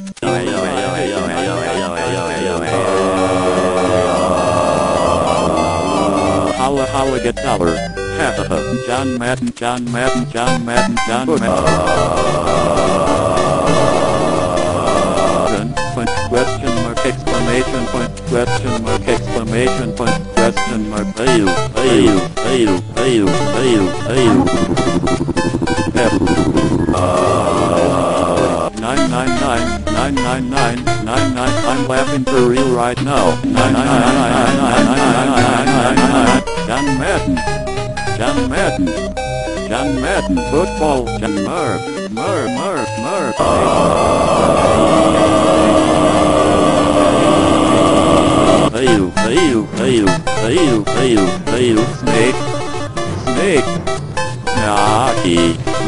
Holla holla get dollar. John Madden, John Madden, John Madden, John Madden. Question mark exclamation point, question mark exclamation point, question mark. Ayu. 999. I'm laughing for real right now. 999. John Madden, football, John Murph. Snake. Naki.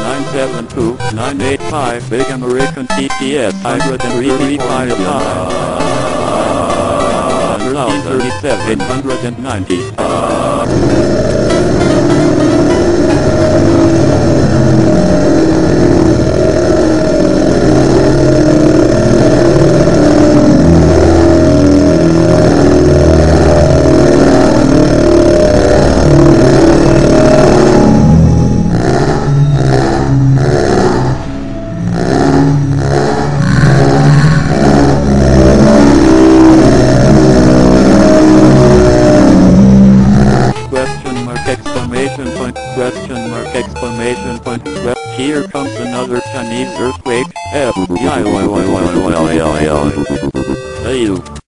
972-985 Big American TTS hybrid and refined 137-890. Exclamation point. Here comes another Chinese earthquake.